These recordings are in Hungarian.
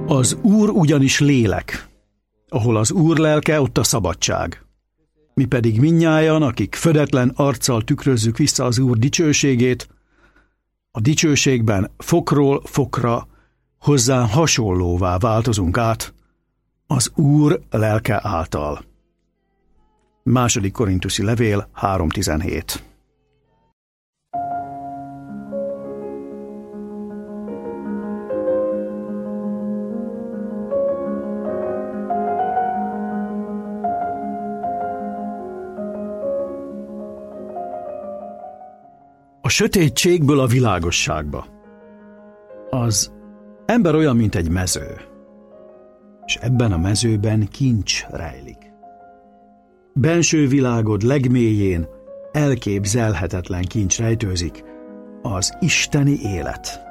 Az Úr ugyanis lélek. Ahol az Úr lelke, ott a szabadság. Mi pedig mindnyájan, akik födetlen arccal tükrözzük vissza az Úr dicsőségét, a dicsőségben fokról fokra hozzá hasonlóvá változunk át az Úr lelke által. 2. Korinthusi levél 3.17. A sötétségből a világosságba. Az ember olyan, mint egy mező, és ebben a mezőben kincs rejlik. Benső világod legmélyén elképzelhetetlen kincs rejtőzik, az isteni élet.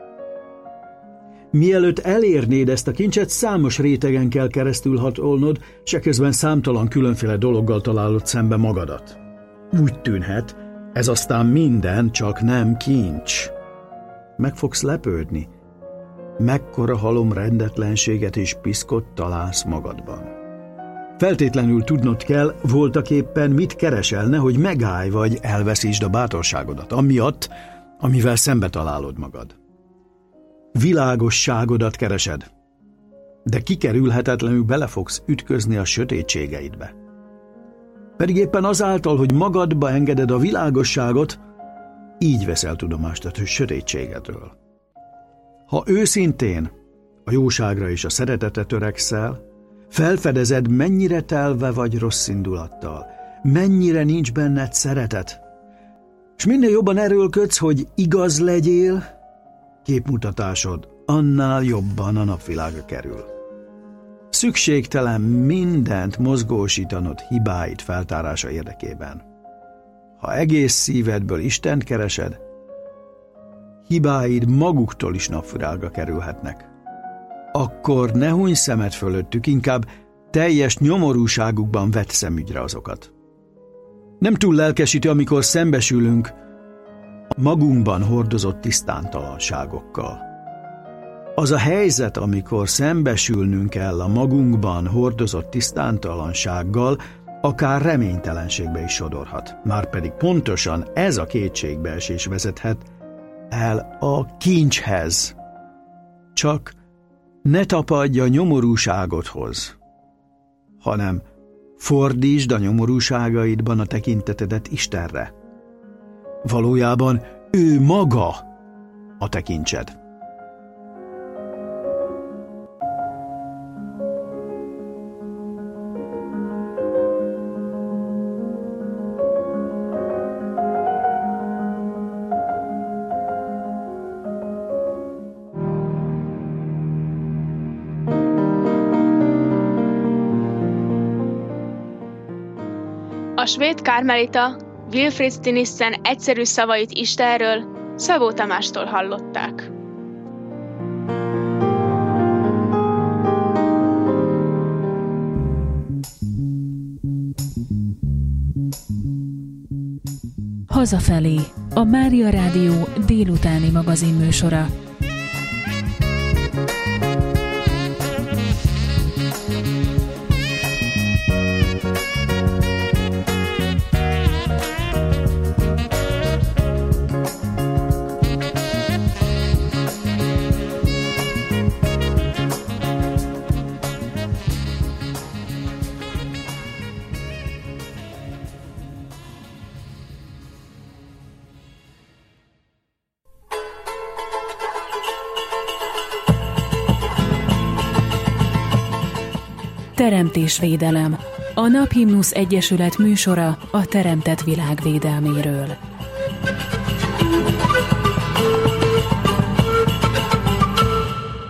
Mielőtt elérnéd ezt a kincset, számos rétegen kell keresztül hatolnod, s eközben számtalan különféle dologgal találod szembe magadat. Úgy tűnhet, ez aztán minden, csak nem kincs. Meg fogsz lepődni. Mekkora halom rendetlenséget és piszkot találsz magadban. Feltétlenül tudnod kell, voltaképpen mit keresel, nehogy megállj vagy elveszítsd a bátorságodat, amiatt, amivel szembe találod magad. Világosságodat keresed, de kikerülhetetlenül bele fogsz ütközni a sötétségeidbe. Pedig éppen azáltal, hogy magadba engeded a világosságot, így veszel tudomást a sötétségedről. Ha őszintén a jóságra és a szeretetre törekszel, felfedezed, mennyire telve vagy rossz indulattal, mennyire nincs benned szeretet, és minél jobban erőlködsz, hogy igaz legyél, képmutatásod annál jobban a napvilágra kerül. Szükségtelen mindent mozgósítanod hibáid feltárása érdekében. Ha egész szívedből Istent keresed, hibáid maguktól is napvilágra kerülhetnek. Akkor ne hunyj szemed fölöttük, inkább teljes nyomorúságukban vedd szemügyre azokat. Nem túl lelkesítő, amikor szembesülünk a magunkban hordozott tisztántalanságokkal. Az a helyzet, amikor szembesülnünk kell a magunkban hordozott tisztántalansággal, akár reménytelenségbe is sodorhat. Márpedig pontosan ez a kétségbeesés vezethet el a kincshez. Csak ne tapadj a nyomorúságodhoz, hanem fordítsd a nyomorúságaidban a tekintetedet Istenre. Valójában ő maga a te kincsed. A svéd kármelita Wilfrid Stinissen egyszerű szavait Istenről Szabó Tamástól hallották. Hazafelé, a Mária Rádió délutáni magazinműsora. Teremtésvédelem. A Naphimnusz Egyesület műsora a teremtett világ védelméről.